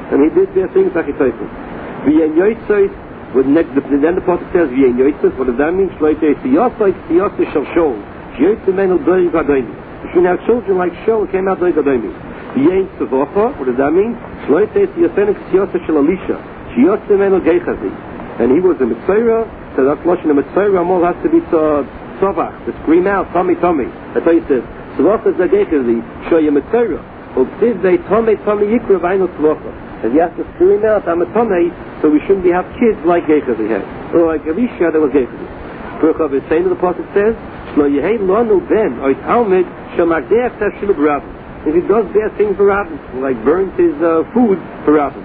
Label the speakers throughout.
Speaker 1: and he did their things like he told them. V'yen yotzos, then the Prophet says, V'yen yotzos, what does that mean? Shloite siyosai, siyosai shel shol. Yotzos menu doi gadoimi. You shouldn't have children like Shol came out doi gadoimi. V'yen tzevocha, what does that mean? Shloite siyosenik siyosai shel Elisha. Shiyosai menu geichazi. And he was a Mitzvah, so that's Lashon a Mitzvah, Amol has to be tzavach, to scream out, tummy, tummy. That's how he says, tzevocha zageichazi, shoya Mitzvah. Ubtiv they tummy, tummy yikra v'ayno tzevocha. And he has to scream out, I'm a tummy, so we shouldn't have kids like Geichazi had. Or like Elisha, that was Geichazi. Perchav is saying to the Prophet says, Shlo yehei lonu ben, or Talmud, shel magdeach tashil b'Rabbin. If he does bad things for Rabbin, like burns his food for Rabbin.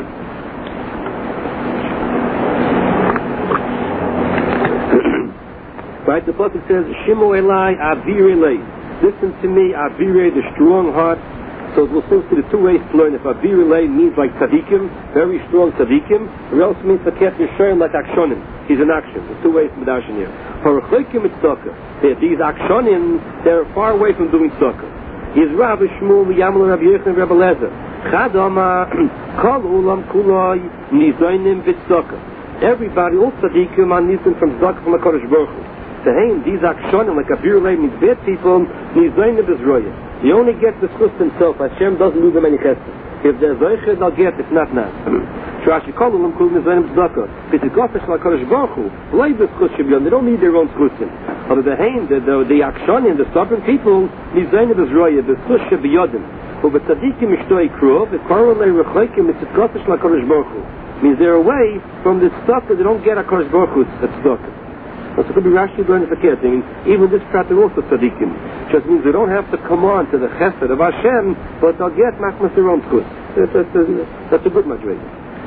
Speaker 1: Right, the Prophet says, Shimu elai, avir elai. Listen to me, avir, the strong heart. So we're supposed to the two ways to learn. If avir elai means like tzadikim, very strong tzadikim, or else means faket yishayin like akshonim. He's an action. There's two ways to medashin here. Parachoikim tzedakah. These akshonim, they're far away from doing tzedakah. He's Rav Shmuel, Yamel, Rabbi Yechon, Rabbi Lezer. Chadama, kol ulam kuloi, nizoinim v'tzedakah. Everybody, all tzadikim, are nizim from tzedakah from the Kodesh Baruch Hu. To him, these akshonim, like avir elai means bad people, nizoinim v'zroya. He only gets the schus himself. Hashem doesn't do them any chesed. If they're zoiched, they'll get. If not, not. Shrashi kolulam kul nizoinim tzedakah. P'tikofish like Kodesh Baruch Hu. Lay the schus shibyon. They don't need their own schusim. But the akshonim, the stubborn people, nizoinim v'zroya, the schus shibiyodim. But the tzadikim ishtoi krov, the korolei rechoikim, it's p'tikofish like Kodesh Baruch Hu. Means they're away from the stuff that they don't get at Kodesh Baruch Hu. That's tzedakah. So it could be Rashi going to forget. I mean, even this prater also tzadikim. Just means they don't have to come on to the chesed of Hashem, but they'll get machmas their own schus. That's a good madrega.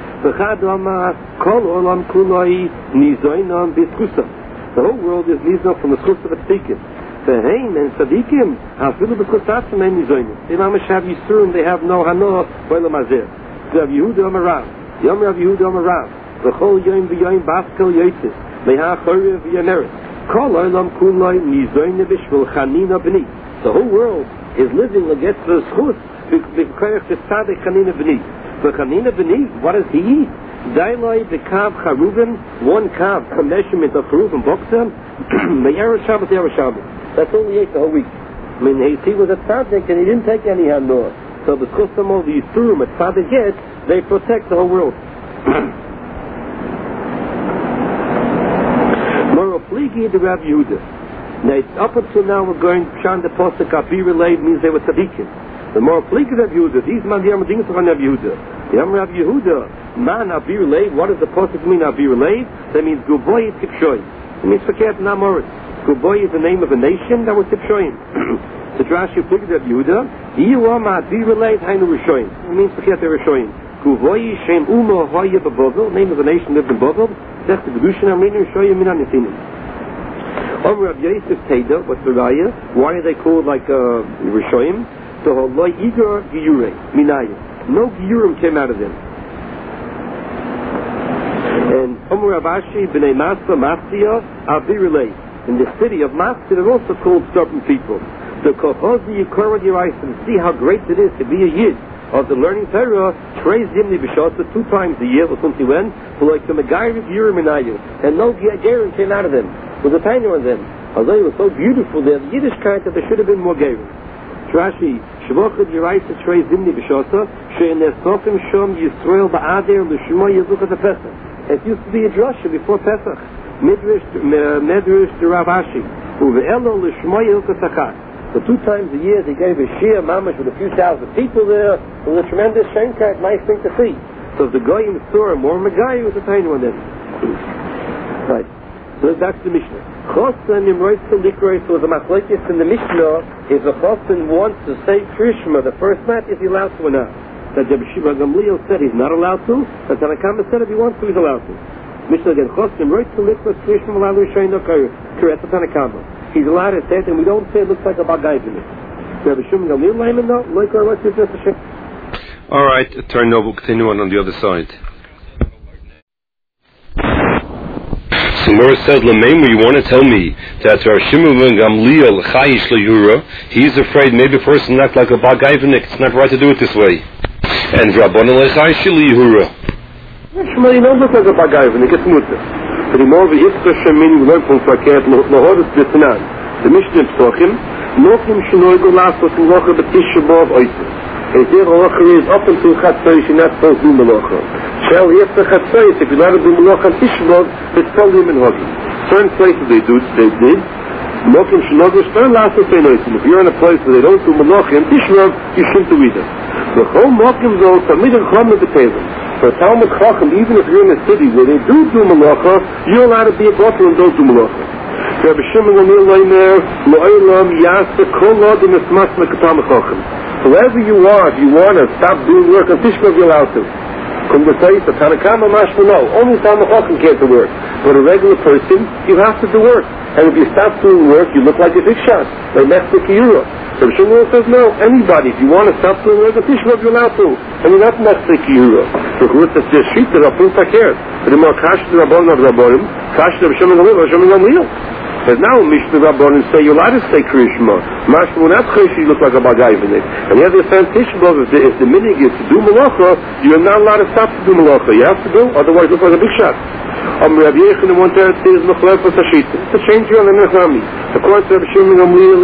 Speaker 1: The whole world is nizon from the schus of a tzadikim. Vehein and tzadikim have little b'schus atzim and nizonim. They have yisurim, they have no hanoah olam hazeh. Rav Yehuda Amarav, Yom Rav Yehuda Amarav, v'chol yoyim v'yoyim baskel yoytis. The whole world is living against the schus. What does he eat? The kav charuvim, one kav, a measurement of charuvim boxer. That's all he ate the whole week. I mean, he was a tzaddik and he didn't take any hanor. So the custom of the yisurim a tzaddik gets, they protect the whole world. The Rav Yehuda. Now, up until now, we're going Pshan the Posuk Abir Elay means they were tzadikim. The more Pligi Rav Yehuda, these man the Amadings of Rav Yehuda. Yam Rav Yehuda, man Abir Elay. What does the Posuk mean? Abir Elay? That means Guboy Tipshoy. It means Faket Namorit. Guboy is the name of a nation that was Tipshoyim. The Drashi Pligi Rav Yehuda. Yiyuam Abir Elay Hainu Rishoyim. It means Faket Rishoyim. Guboy Shem Uma Hoya Babovel. Name of a nation lived in Bovel. That's the Gedushin Amrinu Rishoyim Minan Netinim. Over Rav Yosef Teda, what's the raya? Why are they called like Rishoyim? So Holoi Igor Giyure, Minayim. No Giyurim came out of them. And Omer Abashi, B'nai Masba, Mastia, Avirulei. In the city of Mastia, they're also called stubborn people. So Kohozi Yikora Yeraisim, see how great it is to be a Yid of the learning Torah, Trei Zimni B'Shasa, 2 times a year, or something when, like the Megayim Giyurim Minayim. And no Giyurim came out of them. Was a tiny one then. Although it was so beautiful there, the Yiddishkeit that there should have been more Geirim. Rashi, Shvochad Yeraisa Trei Zimni B'Shasa, She'en Esofim Shom Yisrael Ba'ader L'Shmo Yezuchat HaPesach. It used to be a drasha before Pesach. Medrash to Rav Ashi. Uve'elo L'Shmo Yezuchat HaChat. So 2 times a year they gave a shir mamash with a few thousand people there. It was a tremendous shenkat, nice thing to see. So the Goyim saw more Megai was a tiny one then. Right. So that's the Mishnah. Chosan Nimroitza Likrois was a machlokes in the Mishnah. If a Chosan wants to say Krishma, the first night, is he allowed to or not? That Rabbi Shimon Gamliel said he's not allowed to. That Tanakama said if he wants to, he's allowed to. Mishnah again. Chosan Nimroitza Likrois Krishma Malalu Shaino Kair. Correct, Tanakama. He's allowed to say it, and we don't say it looks like a bagay to me. Rabbi Shimon Gamliel, Lyman, no? Likrois, what's his Hashem?
Speaker 2: All right, turn over, continue on the other side. So Mora says, Lameimu, you want to tell me that Rav Shimon ben Gamliel Chayish Leyura, he's afraid maybe a person acts like a Bagayvanik, it's not right to do it this way. And Rabbanan Lechai Shili Yehura.
Speaker 1: Shmuel, you don't look like a bagayvnik, it's mutter. But the more we Yitzchak Shemini, we learn from Fakert, Lahoris B'Tanan, the Mishnah Psochim, Nochim Shenoigu Lasot Melocha B'Tisha B'Av Oiser. And there Melocha is up until Chatzos, you're not supposed to do Melocha. Shall we have to Chatzos, if you're not to do Melocha on Tisha B'Av, it's told him in Hogi. Certain places they did. Nochim Shenoigu Shtar Lasot Melocha. If you're in a place where they don't do Melocha on Tisha B'Av, you shouldn't do either. The whole Nochim though, Tamid and Chom of the Tevim. For Talmud Chacham, even if you're in a city where they do Malacha, you're allowed to be a bottle and don't do Malacha. Rabbi Shimon Gamliel Leimer, Lo'elam Yasa Kol Adam Esmas Mekatam Chacham. Whoever you are, if you want to stop doing work on Tisha B'Av, you're allowed to. Come to say, the Tanakama Mashma, no. Only Talmud Chacham can't do work. But a regular person, you have to do work. And if you stop doing work, you look like a big shot, like Mexico Euro. So Shimon says, no, anybody, if you want to stop doing work on Tisha B'Av, you're allowed to. And you're not Mexico Euro. So who's the sheet that are full takert? But the more Kash the Rabbanim of Rabbanim, Kash the Shimon Gamliel. But now Mishnah Rabbanim say you're allowed to say Krishma. Mashma will not you look like a bagayvnik. And the other thing, Tisha B'Av, if the minig is to do Malacha, you're not allowed to stop to do Malacha. You have to do, otherwise you look like a big shot. Rabbi Yechon one time says Mechlef was a sheet. It's a change on the Nechami. According to Rabbi Shimon Gamliel,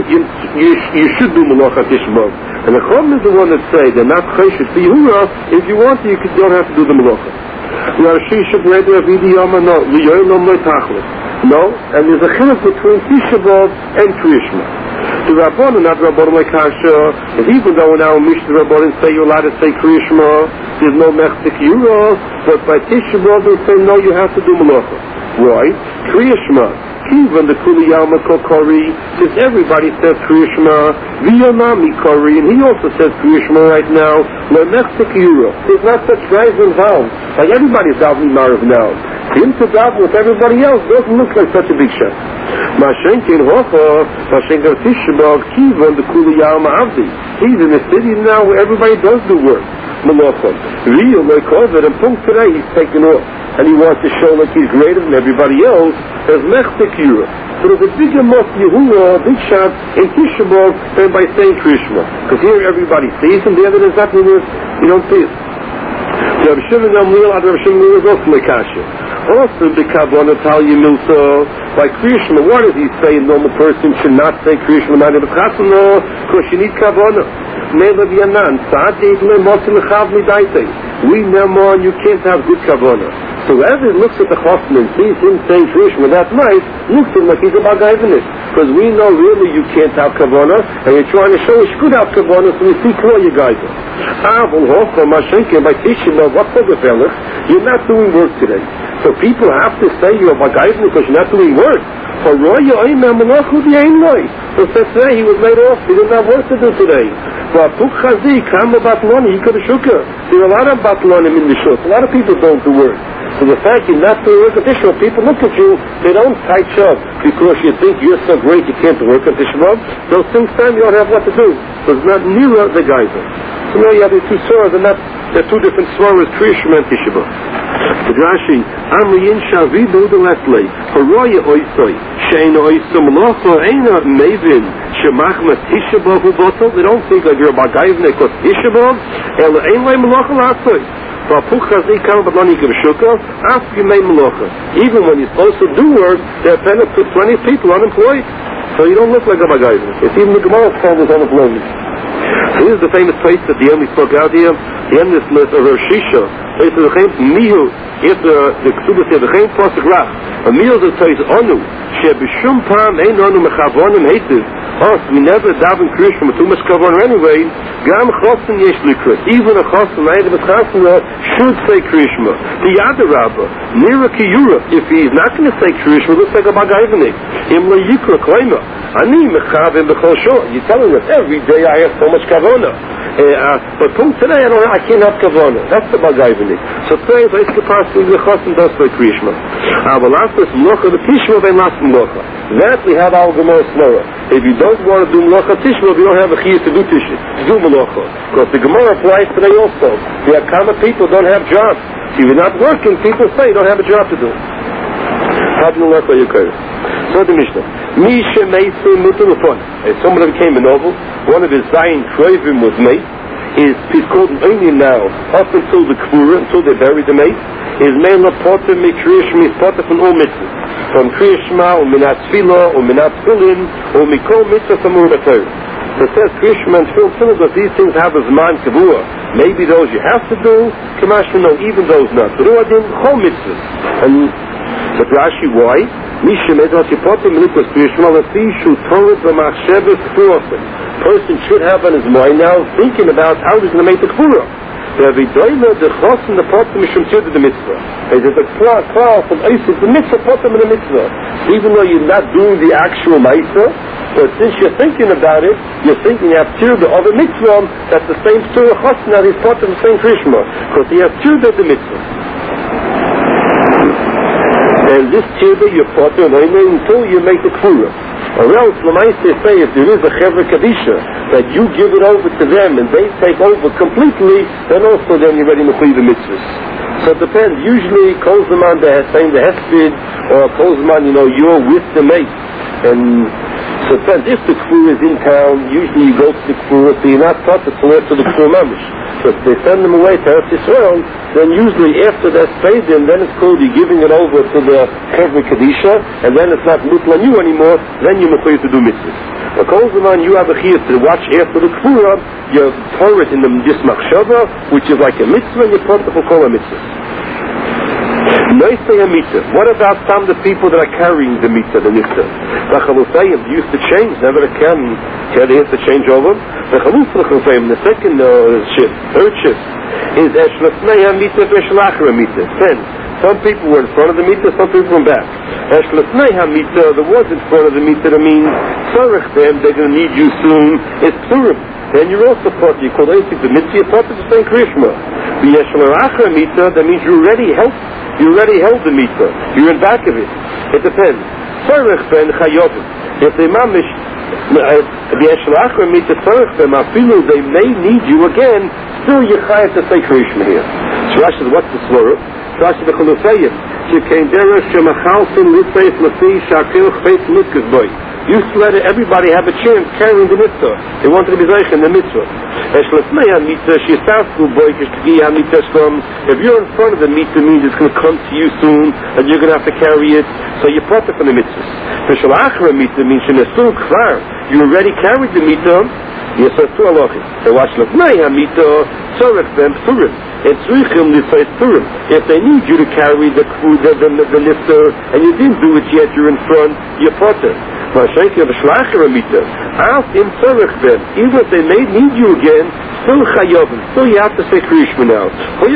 Speaker 1: you should do Malacha Tisha B'Av. And the Chum is the one that say they're not Chesed for Yehuda. If you want to, you don't have to do the Malacha. Rashi should read Ravidi Yama, no. Liyoylom Lo Tachlis. No, and there's a chiluk between Tisha B'Av and Krishma. The Rabbanan, not Rabbanan like Kasha, and even though now Mishnah Rabbanan say you're allowed to say Krishma, there's no Mechzik Yura, but by Tisha B'Av they say no, you have to do Malacha. Why? Krishma. Even the Kuli Yalma Kokori, since everybody says Krishma, Viyonami Kori, and he also says Krishma right now, no Mechzik Yura. There's not such guys involved. Like everybody's davening Marav now. Him to daven with everybody else doesn't look like such a big shot. Mashenkin Hocha, Mashenkin Tisha B'Av, Kivan the Kuli Yalma Avdi. He's in a city now where everybody does the work. Malacha. Real like COVID, and Punkt today he's taken off. And he wants to show like he's greater than everybody else, as Mechzik Yura. So there's a bigger Mos Yehuda, big shot in Tisha B'Av than by saying Krishma. Because here everybody sees him, the other is not in this, you don't see it. So Rabbi Shimon Gamliel, Rabbi Shimon Gamliel is also Lekasha. Also the Kabbana Talya Milsa, by Krishma, what does he say? A normal person should not say Krishma, not in the Chasana, because you need Kabbana. Melev Yanan, Sa'adid Le Mosil Chav Midaitei. We know you can't have good Kabbana. So whoever looks at the Chosn and sees him saying Krishma that night, looks at him like he's a bagayvnik. Because we know really you can't have Kavanah, and you're trying to show us you could have Kavanah, so we see clear you guys. By teaching them what you're not doing work today. So people have to say you're a bagayvnik because you're not doing work. So today he was laid off, he didn't have work to do today. But he could have shook her. There are a lot of batlonim in the shul. A lot of people don't do work. So the fact you're not doing work at Tisha B'Av, people look at you, they don't tight you up because you think you're so great you can't do work at Tisha B'Av. Those things time you don't have what to do. So it's not near the guys. So now you have the two surahs, and they're two different surahs, Krishma and Tisha B'Av. The Rashi, Amriyin Shavidu the Lesley, Haroya Oisoi, Sheina Oisum Locho, Eina Mavin, Shemachma Tisha B'Av Ubotel. They don't think like you're a bagayvnik because Tisha B'Av, Ela Einlay Melocha Lasoi. Even when you're supposed to do work, there are 10 to 20 people unemployed. So you don't look like a bagayvnik. It's even the Gemara called as unemployment. Here's the famous place at the end we spoke out here. The end of this list of Rosh Hashisha. Place of the Chaim Mihu. Here's the Ksubah said the Chaim Pasuk Rach. A Mihu that says Onu. Shebishum Pam Ein Onu Mechavonim Heitiv. We never daven Krish from too much Kavanah anyway. Gam Chosin Yesh Likras. Even a Chosin Eidim Chasana should say Krishma. The Yada Rabbah. Nira Kiyura. If he's not going to say Krishma, looks like a bagayvnik. Imla Yikra Klaima. Ani Mechavim B'chol Shor. You're telling us every day I have so much Kavanah. But today I can't have Kavanah. That's the bagayvnik. So today the Chosin does say Krishma. But last is Mlocha the Tishma ben last Mlocha. That we have our Gemara Slora. If you don't want to do Mlocha Tishma, you don't have a chiyuv to do Tishma. Do Mlocha. Because the Gemara applies today also. We have common people don't have jobs. If you're not working, people say you don't have a job to do. So the Mishnah. Misha Meisi Mutalafon. Someone became a noble. One of his dying craving was made. is called an onion now, up until the Kfura, until they bury the mace, is Meila Potter Mikriyashmi, Potter from all mitzvahs. From Kriyashma, or Minat Tfilah, or Minat Tfilin, or Mikol Mitzvah from Urbater. So it says Kriyashma and Tfilin, but these things have a Zman Kavua. Maybe those you have to do, Kamashma, no, even those not. But Ruadin, Chol Mitzvahs. And but Rashi, why? Person should have on his mind now thinking about how he's going to make the Kfura. The pot mishum the mitzvah. There's a clause from Isaac, the mitzvah potem in the mitzvah. Even though you're not doing the actual mitzvah, but since you're thinking about it, you're thinking you have tirda of a mitzvah, that's the same story of Chosn, that he's potem the same Krishma, because he has tirda of the mitzvah. And this tirda you're potem until you make the Kfura. Or else, Lamaise say, if there is a Chevra Kadisha, that you give it over to them and they take over completely, then also then you're ready to play the mitzvahs. So it depends. Usually, Kolzaman saying the Hesped, or Kolzaman, you're with the mate. And so it depends. If the Kfur is in town, usually you go to the Kfur, so you're not taught to to the Kfur Mamish. So if they send them away to Eretz Yisrael, then usually after that's paid in, then it's called you're giving it over to the Chevra Kadisha, and then it's not mutla you anymore, then you're required to do mitzvahs. But Kolzaman, you have a chiyuv to watch after the Kfura, you pour it in the Dismach Shava, which is like a mitzvah, and you put the Chokol mitzvah. What about some of the people that are carrying the mitzvah, the nifta? The Chalufayim used to change, never again, they have to change over. The Chalufayim, the second shift, third shift, is Eshlefnei HaMitzvah v'Eshlachar HaMitzvah. Some people were in front of the mitzvah, some people were back. Eshlefnei HaMitzvah, the ones in front of the mitzvah, that means Tzarech them, they're going to need you soon, it's Tzurim. Then you're also part, you call it the mitzvah, you're part of the same Krishma. The Eshlachar HaMitzvah, that means you already held the mitzvah. You're in back of it. It depends. Tzarech ben Chayovim. If they mamish, the Eshlachar mitzvah tzarech ben, afilu they may need you again, still you chayav to say Krishma here. So Rashi says, what's the svara? Rashi the Chalufayim. Shekein derech shemachalsin litzayif lafi shakil chfeitz mitzvah boy. Used to let everybody have a chance carrying the mitzvah. They wanted to be zeich in the mitzvah. If you're in front of the mitzvah, means it's going to come to you soon, and you're going to have to carry it, so you're part of the mitzvah. You already carried the mitzvah, yes, so two halachim. So watch lefnei hamitzvah tzorech ben psurim. It's richim lisay psurim. If they need you to carry the lifter, and you didn't do it yet, you're in front, you're part of it. Even if they may need you again, still you have to say Krishma now.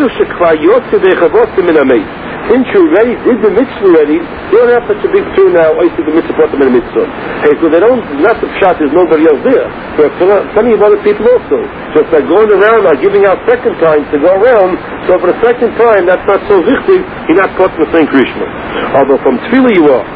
Speaker 1: Since you already did the mitzvah already, you don't have such a big tour now, I see the mitzvah in the mitzvah. Hey, so they don't, not the pshat, there's nobody else there. There are plenty of other people also. So if they're going around, are giving out second time to go around, so for the second time, that's not so wichtig, you're not caught in the same Krishma. Although from Tfilah you are.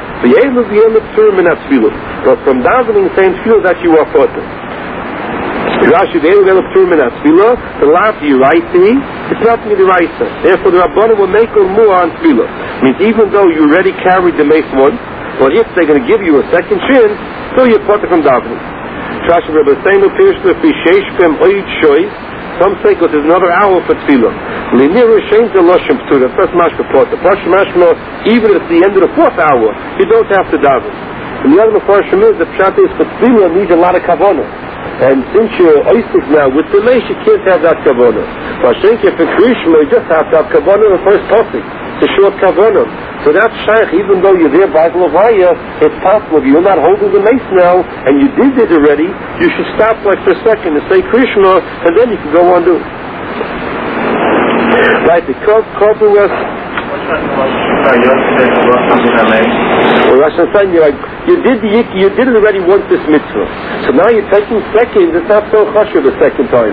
Speaker 1: But from davening, same Tfilah that you are caught in. Rashi, the last you right thing, it's not me the right. Therefore, the Rabbanan will make a more on Tfilah. Means even though you already carried the mace once, but if they're going to give you a second chance, so you're part from davening. Rashi, Rabbi Seinu Pirshler, Fishesh Pem Oid Shois. Some say because there's another hour for Tfilah. Linira Shem Zeloshim Ptura. First mashma part. The first mashma, even at the end of the fourth hour, you don't have to daven. And the other Mepharshim is the pshat is for Tfilah needs a lot of kavanah. And since you're oistic now with the mesh, you can't have that kavanah. But I think if it's Krishma, you just have to have kavanah in the first topic. It's a short kavanah. So that's shaykh, even though you're there by Glavaya, it's possible if you're not holding the mace now, and you did it already, you should stop like for a second and say Krishma, and then you can go on doing. Right, the Kobu was... Well, Rosh Hashanah, you did it already once this mitzvah. So now you're taking seconds. It's not so chashuv the second time.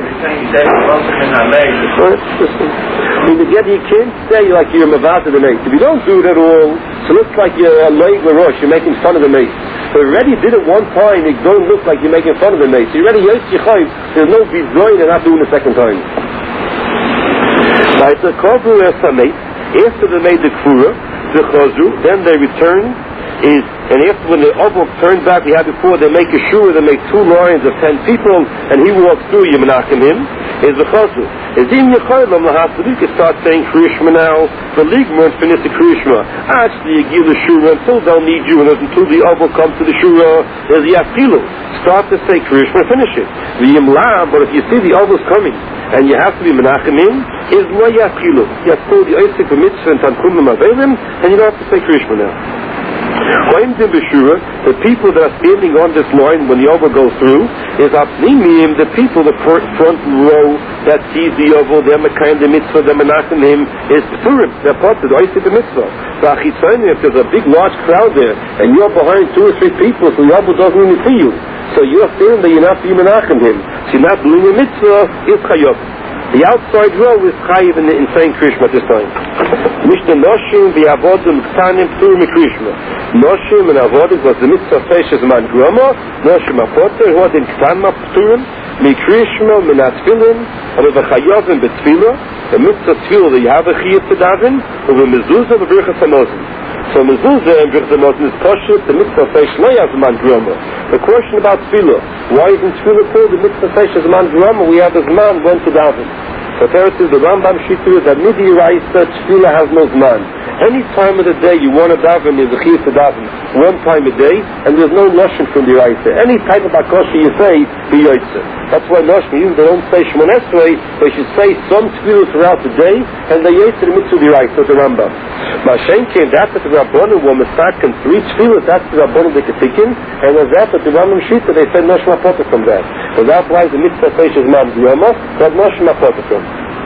Speaker 1: You can't say like you're mavad of the mace. If you don't do it at all, so it looks like you're a leg or rosh. You're making fun of the mace. So you already did it one time. It don't look like you're making fun of the mace. You already yotz yichayv. There's no bizoin and not doing the second time. Right, the kavru es hameis. After they made the kfura, the chazru, then they return, is and after when the Oval turns back we had before, they make a shura, they make 2 lines of 10 people, and he walks through, you menachem him, is the chazul. Is in Yecholim lahafta, you can start saying Kriyishma now, the league won't finish the Kriyishma. Actually, you give the shura until they'll need you, and until the Oval comes to the shura, there's the Yafilu. Start to say Kriyishma, finish it. The Yimla, but if you see the Oval's coming, and you have to be menachem him, is lo Yafilu. You have to do the Oisik Mitzvah and Tanchumim Avelim, and you don't have to say Kriyishma now. The people that are standing on this line when the Oval goes through is Apnimim, the people, the front row that sees the Oval, they're Mekayim the Mitzvah, they're menachem him, is Purim, they're part of the Oisik Mitzvah. If there's a big large crowd there, and you're behind 2 or 3 people, so the Oval doesn't even see you. So you're standing there, you're not being menachem him. So you're not doing a Mitzvah, is Chayav. The outside row is chayiv in saying Kriyishma at this time. Mishnah Noshim v'avodim k'tanim p'turim Kriyishma. Noshim and avodim was the mitzvah feishes man groma. Noshim apoter hodim k'tanim p'turim mi Kriyishma min atfilin and v'chayovim b'tfila. The mitzvah tfila that you have a chiyuv to daven u'v'mezuzah v'birchas hamozim. So mezuzah and birchas hamozim is kosher. The mitzvah feish lo yav man groma. The question about tfila: why isn't tfila called the mitzvah feishes man groma? We have this man went to daven. So Teretz is the Rambam Shitur that Midi Raisa Tefillah has no zman. Any time of the day you want to daven is a chiyuv to daven 1 time a day, and there's no noshim from the Raisa. Any type of akosha you say, be yoytze. That's why noshim, even they don't say Shmon Esrei, they should say some tefillah throughout the day, and they yoytze the mitzvah the Raisa, the Rambam. Mashen came that the Rabbanim were mistaken 3 tefillah, that's the Rabbanim the Ketikin, and as that the Rambam Shitur, they said noshim apoter from that. So that's why the mitzvah feishes man groma, that noshim apoter from.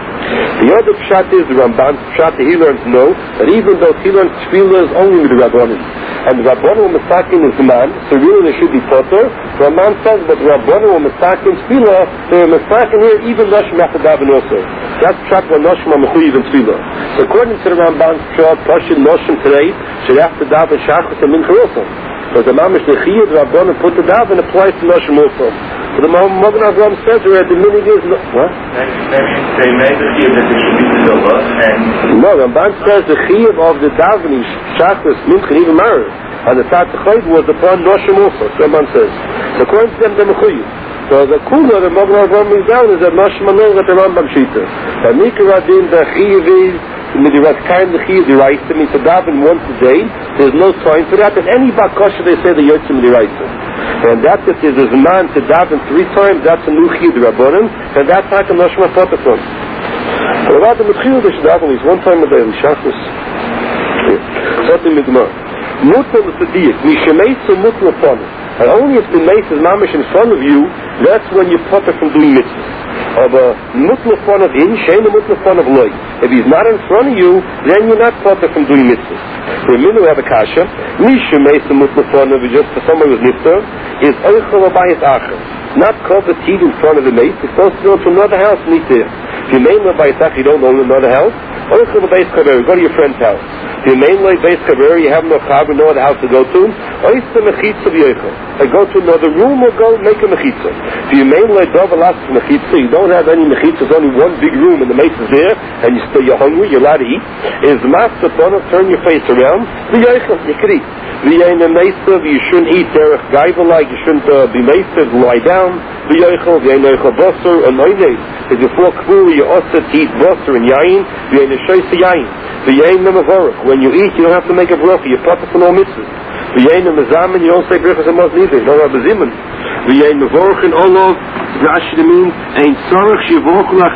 Speaker 1: The other pshat is the Ramban's pshat that he learns that even though he learns tefillah is only with the Rabbanim, and the Rabbanim were mistaken is the man, so really they should be potter. The Ramban says that the Rabbanim were mistaken tefillah, they were mistaken here even Noshim have to daven also. That's pshat when Noshim are mechuyev in tefillah. So according to the Ramban's pshat, Pashid Noshim today should have to daven shachos and mincha also. So the mamish the chiyuv the Rabbanim put the daven applies to Noshim also. So the Magen Avraham says where the meaning is what?
Speaker 3: They made the chiyuv that it should be tefillah, and
Speaker 1: no, Ramban says the chiyuv of the davening shachos mincha even married and the Tatzachayt was upon Noshim also. So Ramban says. So according to them they're mechuyev. So the kula the Magen Avraham is down is that Noshim anol that the Rambam Shita. The Mikra Din the chiyuv is the kind of chiyuv the Raisa means to daven once a day. There's no time for that. And any bakasha they say the yotzim the Raisa. And that's if there's a man to daven 3 times, that's a new chiyuv the Rabbanim, and that's how can Noshim apoter from. But about the chiyuv they should daven at least 1 time a day in shachos. Something migmar. Mutal l'sadiq, mishemeitzu mutal upon it. And only if the mace is mamish in front of you, that's when you potter from doing mitzvahs. Of a mutal upon of in, shein a mutal upon of loy. If he's not in front of you, then you're not potter from doing mitzvahs. For a minute we have a kasha, mishemeitzu mutal upon of just for someone who's nifter, is oichel abayis acher. Not cover teeth in front of the mace, it's supposed to go to another house and eat there. If you main abayis acher, you don't own another house, oichel abayis kaver, go to your friend's house. If you main abayis kaver, you have no chaver, no other house to go to, oichel mechitza v'yoichel. Go to another room or go make a mechitza. If you main dovelas mechitza, you don't have any mechitza, there's only 1 big room and the mace is there, and you're hungry, you're allowed to eat. Is matzah bonnet, turn your face around, v'yoichel, you can eat. V'yayin meisav, you shouldn't eat derech gaiva like, you shouldn't be meisav, lie down. V'yoichel, v'yayin yoichel bosser, and oinei. If you fall kvuri, you also eat bosser and yayin, v'yayin shoyse yayin. V'yayin nemavorach. When you eat, you don't have to make a bracha, you potter from all mitzvahs. V'yayin mezamen, you don't say brachas and mos neither, no rabbi zimun. V'yayin mevorach in olov, Rashi means, ein tzorach shivorach